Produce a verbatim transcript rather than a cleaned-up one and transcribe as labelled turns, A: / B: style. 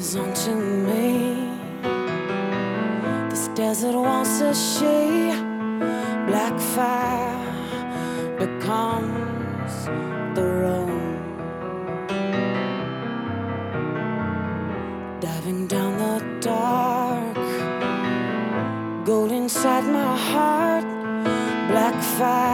A: comes onto me. This desert wants to shade. Black fire becomes the road. Diving down the dark, gold inside my heart. Black fire